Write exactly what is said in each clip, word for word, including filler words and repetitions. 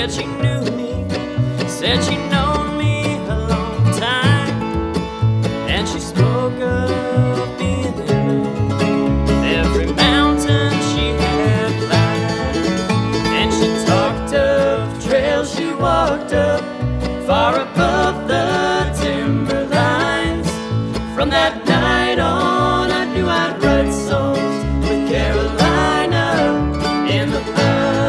said she knew me, said she'd known me a long time, and she spoke of being in love with every mountain she had climbed, and she talked of trails she walked up far above the timber lines. From that night on, I knew I'd write songs with Carolina in the pines.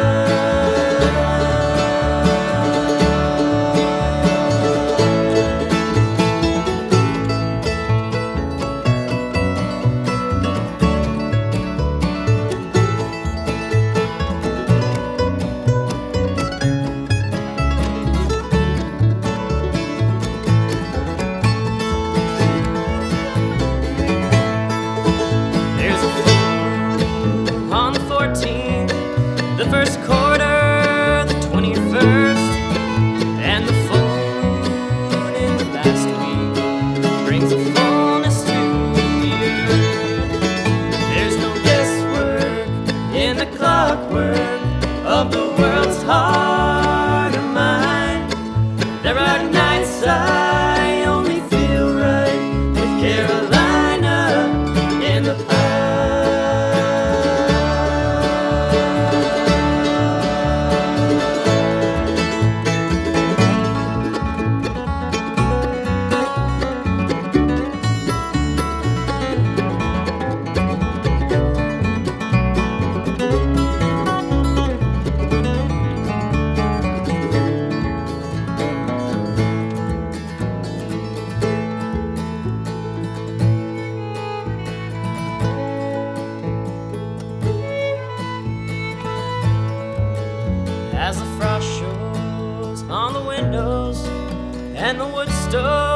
The first quarter, the twenty-first, and the full moon in the last week brings a fullness to the earth. There's no guesswork in the clockwork of the world's heart or mind. There are nights I only feel right with Carolina in the pines. As the frost shows on the windows and the wood stove